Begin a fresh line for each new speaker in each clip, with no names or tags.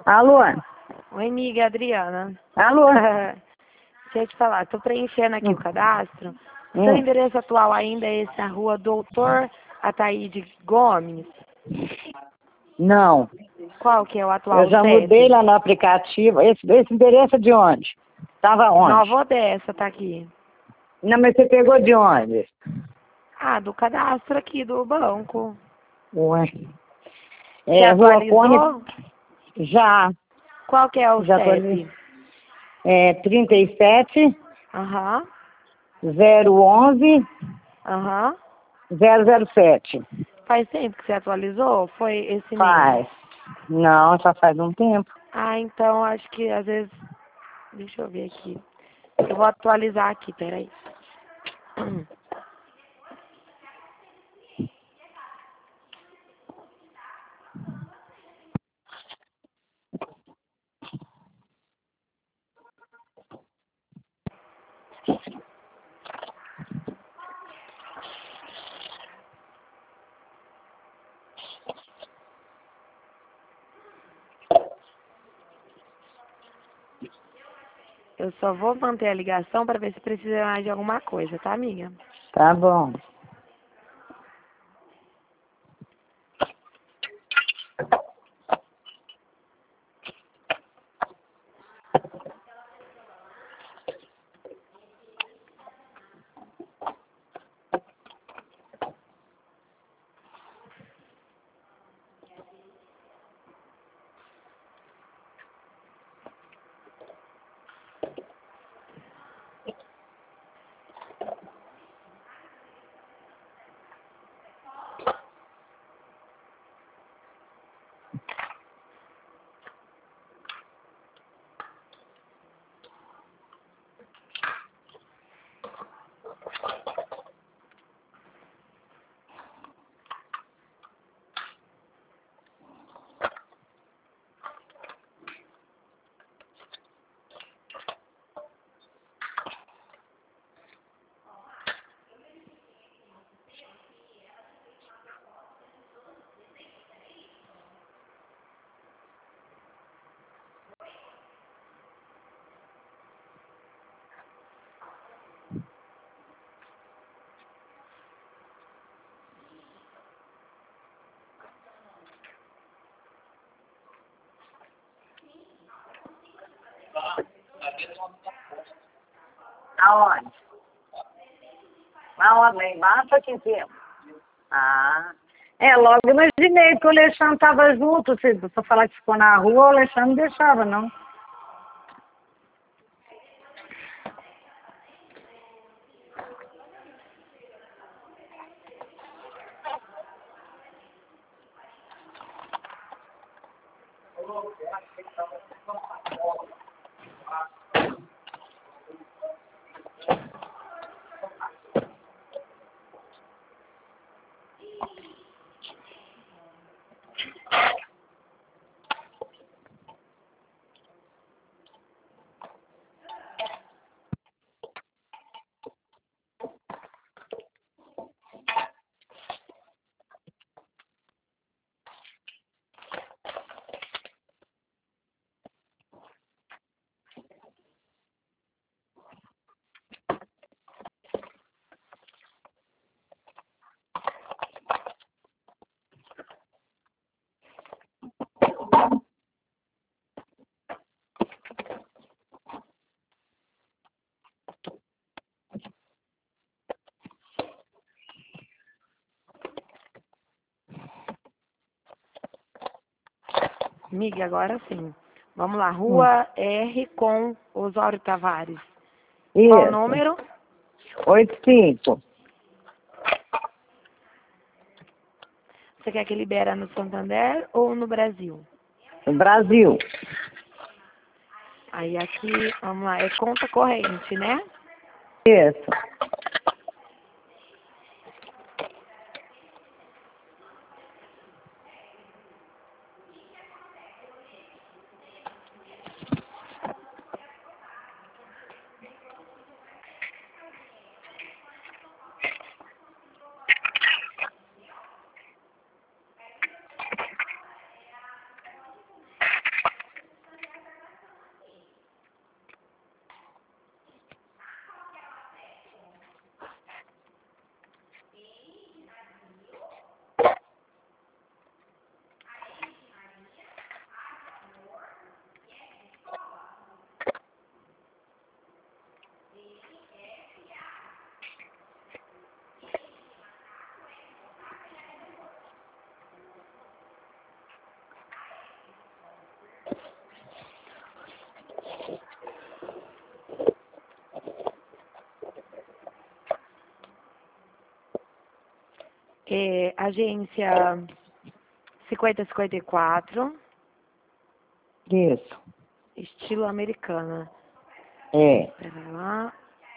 Alô?
Oi, amiga, Adriana.
Alô?
Deixa eu te falar, tô preenchendo aqui o cadastro. Seu
Hum.
endereço atual ainda é esse, a rua Doutor Ataíde Gomes?
Não,
Qual que é o atual
eu já
CEP?
mudei lá no aplicativo. Esse endereço é de onde? Tava onde?
Nova Odessa tá aqui.
Não, mas você pegou de onde?
Ah, do cadastro aqui do banco.
Ué.
Você
Rua Cone,
atualizou?
já.
Qual que é o
Já
CEP?
37
Aham,
011
aham.
007.
Faz tempo que você atualizou? Foi esse mês?
Faz. Não, já faz um tempo.
Ah, então acho que às vezes... Deixa eu ver aqui. Eu vou atualizar aqui, peraí. Eu só vou manter a ligação para ver se precisa mais de alguma coisa, tá, amiga?
Tá bom. Aonde? Aonde? Lá embaixo ou aqui em cima? Ah. Logo imaginei que o Alexandre estava junto. Se eu falar que ficou na rua, o Alexandre não deixava, não.
Amiga, agora sim. Vamos lá, Rua R com Osório Tavares. Qual o
Isso.
número?
85.
Você quer que libera no Santander ou no Brasil?
Brasil.
Aí aqui, vamos lá, é conta corrente, né?
Isso.
Agência 5054,
Isso.
estilo americana.
É.
Pera lá.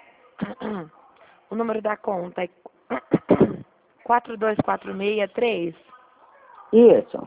O número da conta é 42463.
Isso.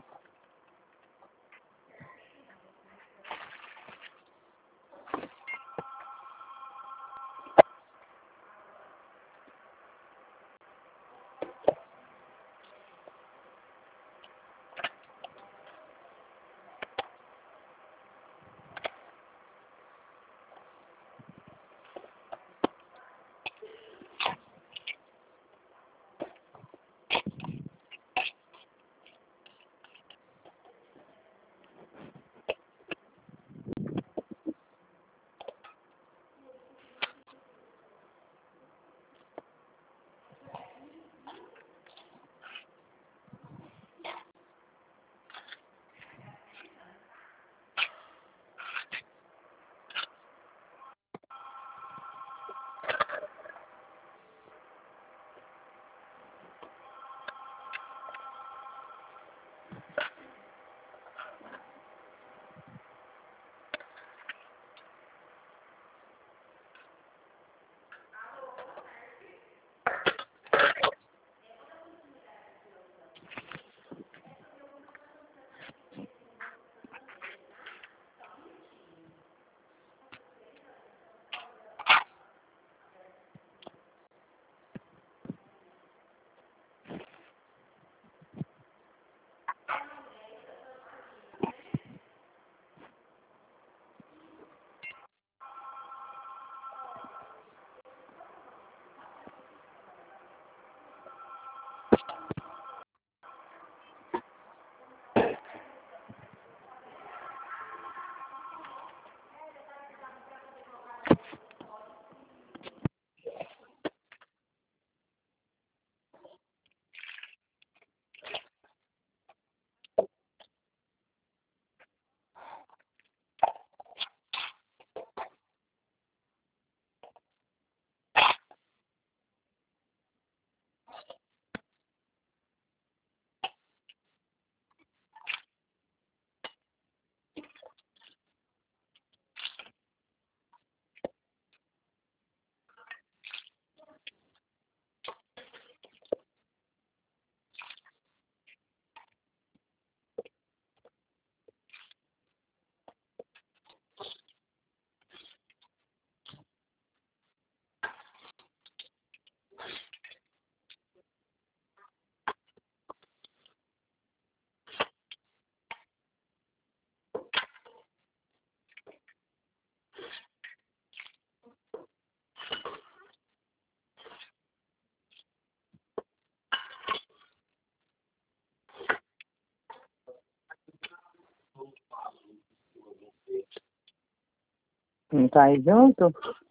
Não tá aí junto?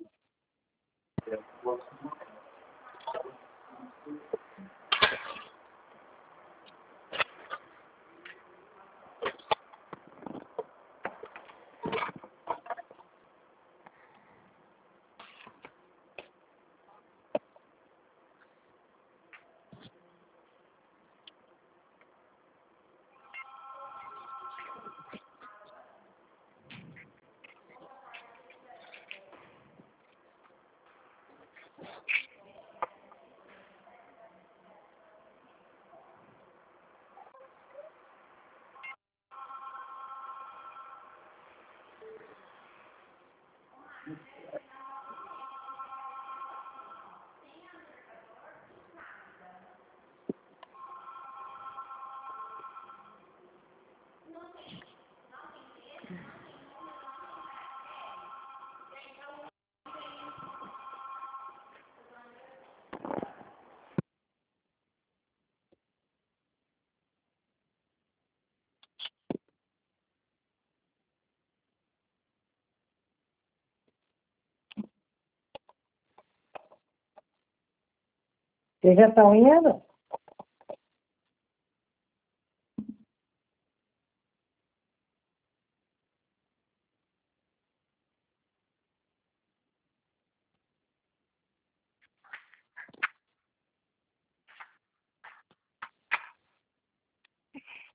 Vocês já estão indo?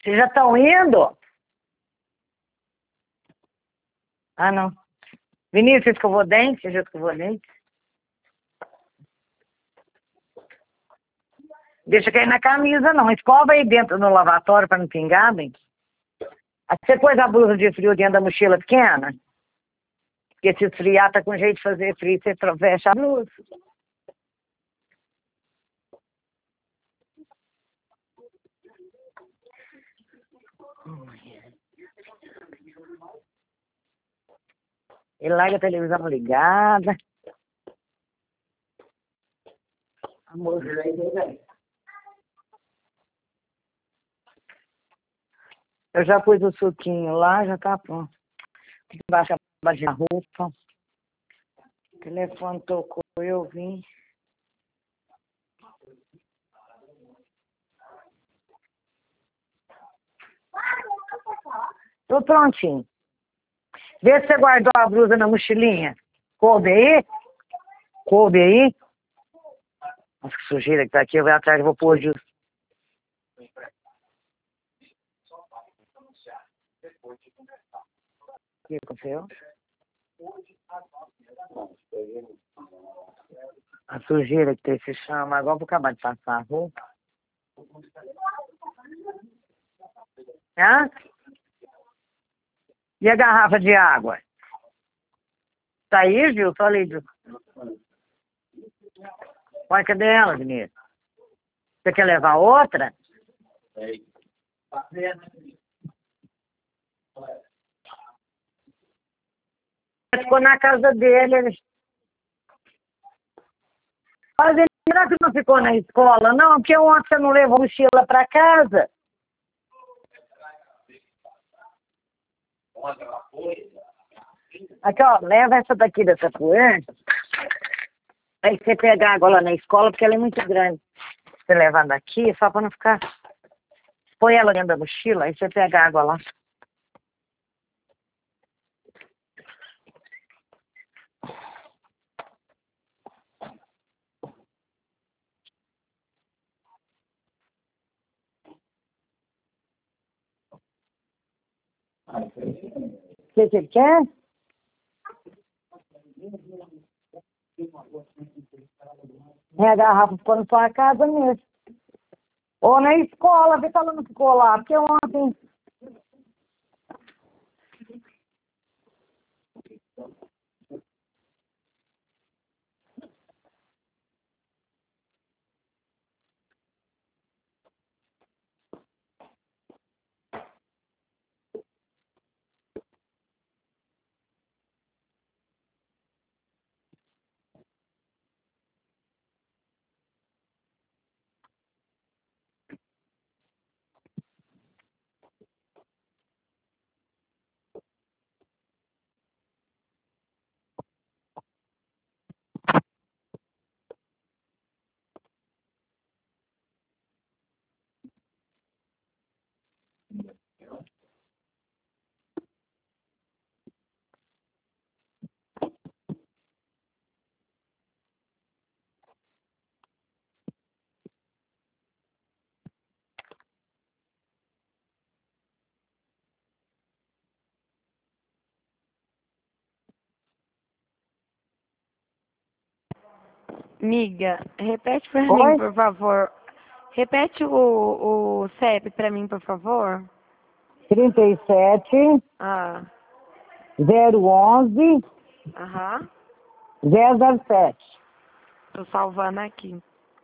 Vocês já estão indo? Ah, não. Vinícius, escovou dente? Você já escovou dente? Deixa cair na camisa, não. Escova aí dentro no lavatório para não pingar, bem. Aí você pôs a blusa de frio dentro da mochila pequena? Porque se esfriar, tá com jeito de fazer frio, você fecha a blusa. Ele larga a televisão ligada. Amor, eu já pus o suquinho lá, já tá pronto. Tem que baixar a roupa. O telefone tocou, eu vim. Tô prontinho. Vê se você guardou a blusa na mochilinha. Coube aí? Coube aí? Nossa, que sujeira que tá aqui. Eu vou atrás, eu vou pôr justo. O que aconteceu? A sujeira que tem se chama. Agora eu vou acabar de passar a roupa. Hã? E a garrafa de água? Tá aí, Gil? Tô ali, Gil. Ué, cadê ela, Vinícius? Você quer levar outra? Ficou na casa dele. Mas ele, será que não ficou na escola? Não, porque ontem você não levou mochila para casa. Aqui, ó, leva essa daqui dessa poeira. Aí você pega água lá na escola, porque ela é muito grande. Você levar daqui, só para não ficar... Põe ela dentro da mochila, aí você pega água lá. O que você quer? Minha garrafa ficou na sua casa mesmo. Ou na escola, vê se ela não ficou lá. Porque ontem...
Miga, repete pra mim,
Oi?
por favor. Repete o CEP pra mim, por favor.
37
Ah,
011
aham.
007.
Tô salvando aqui.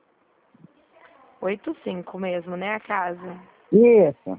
85 mesmo, né, a casa?
Isso.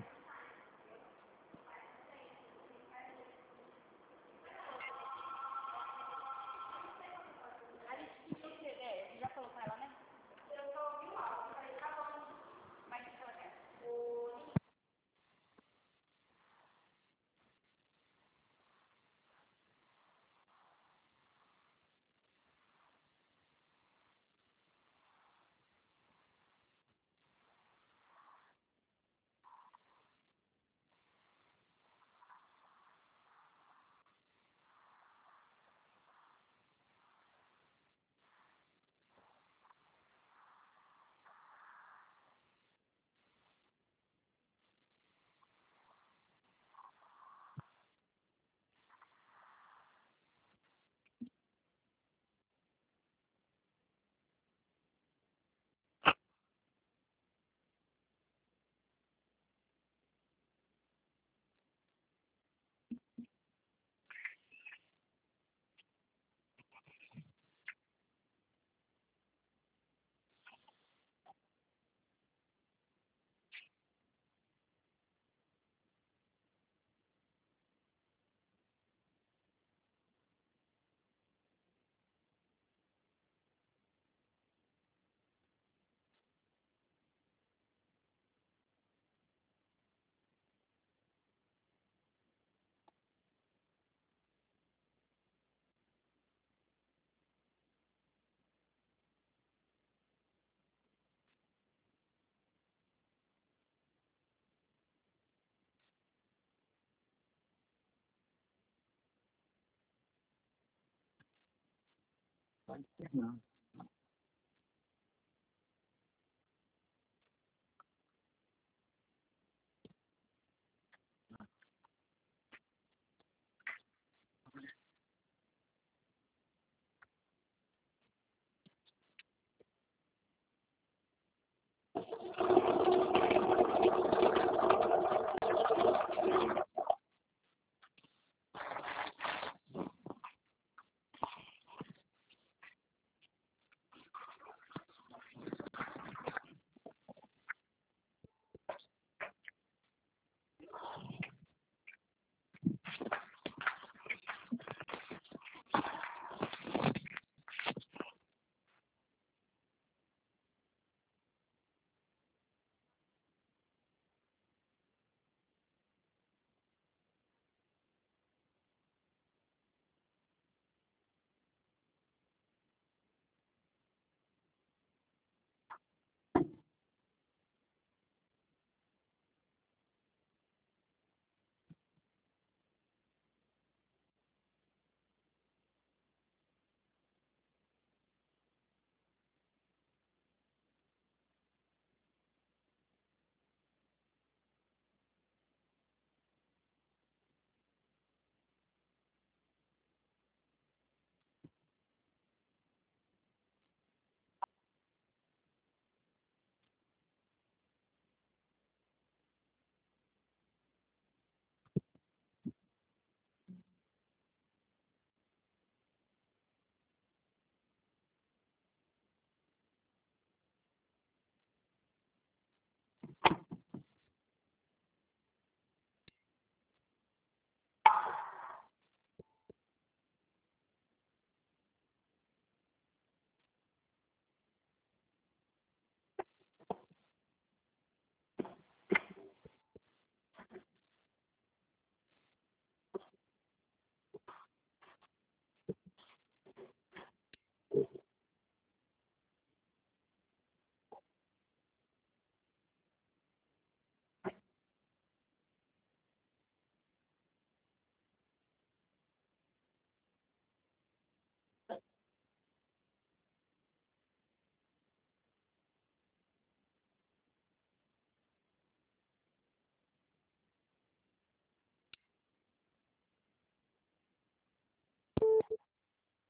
pode ser não.